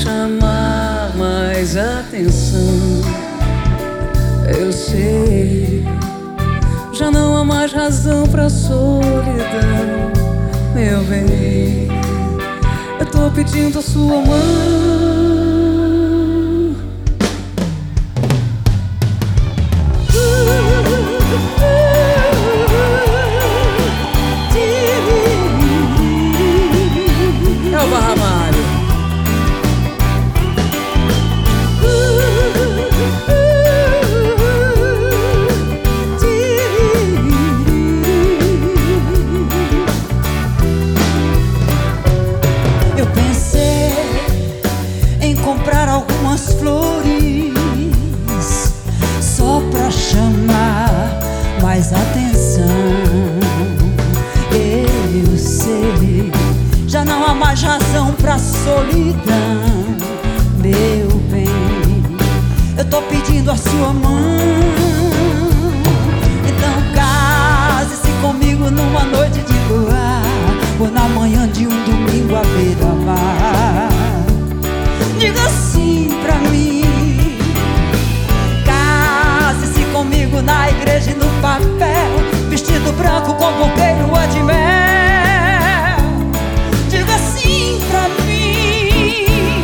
chamar mais atenção. Eu sei, já não há mais razão pra solidão. Meu bem, eu tô pedindo a sua mão. É o Barra Mário. Eu pensei em comprar algumas flores só pra chamar mais atenção. Eu sei, já não há mais razão pra solidão. Meu bem, eu tô pedindo a sua mão. Então case-se comigo numa noite de luar, ou na manhã de um domingo à beira-mar. Diga sim pra mim. Case-se comigo na igreja e no papel, vestido branco com buquê e lua de mel. Diga sim pra mim.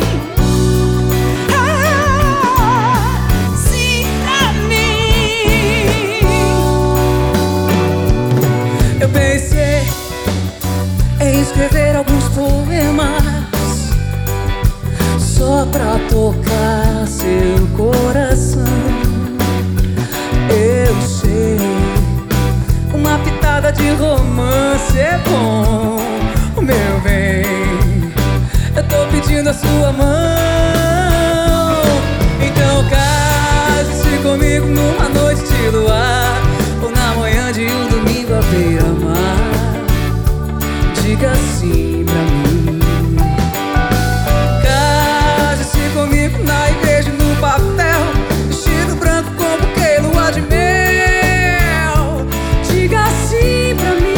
Sim pra mim. Eu pensei em escrever alguns poemas só pra tocar seu coração. Eu sei, uma pitada de romance é bom. Meu bem, eu tô pedindo a sua mão. Então case-se comigo numa noite de luar, ou na manhã de um domingo à beira-mar. Diga sim pra mim. Case-se comigo na igreja e no papel, vestido branco com buquê e lua de mel. Diga sim pra mim.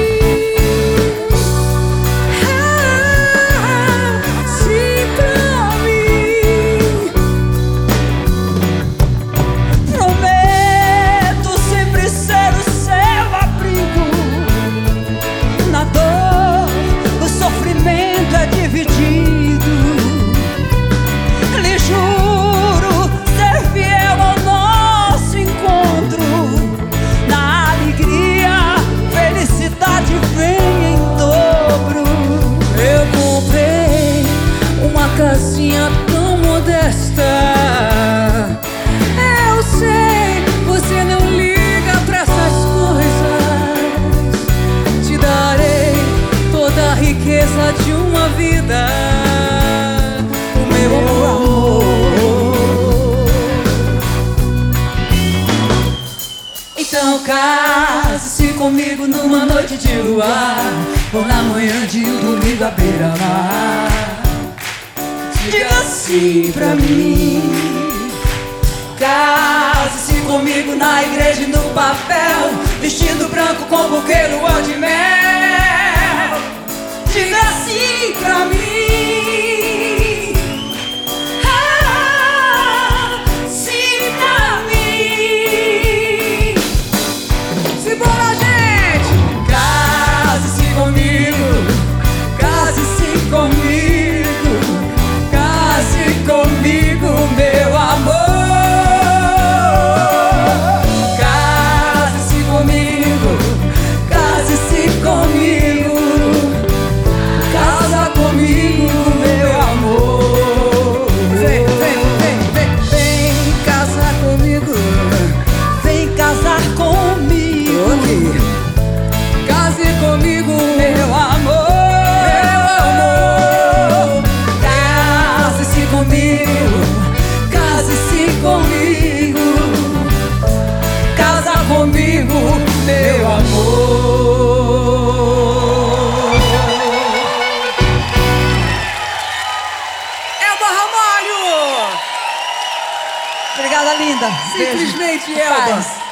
Sim pra mim. Prometo sempre ser o seu abrigo. Na dor, o sofrimento é dividido. Lhe juro ser fiel ao nosso encontro. Na alegria, felicidade vem em dobro. Eu comprei uma casinha tão modesta. Eu sei, você não liga pra essas coisas. Te darei toda a riqueza de uma vida, o meu amor. Então case-se comigo numa noite de luar, ou na manhã de um domingo à beira-mar. Diga sim pra mim. Case-se comigo na igreja e no papel, vestido branco com buquê e lua de mel. Diga sim pra mim. Sim pra mim. Simbora, gente! Case-se comigo, case-se comigo, case comigo, meu amor. Case-se comigo, case-se comigo, casa comigo, meu amor. Vem, vem, vem, vem, vem casar comigo. Vem casar comigo. Tô aqui. Case comigo, Meu amor, case-se comigo, case-se comigo, casa comigo, meu amor. É o Barra Mário! Obrigada, linda. Simplesmente Beijo. Elba. Paz.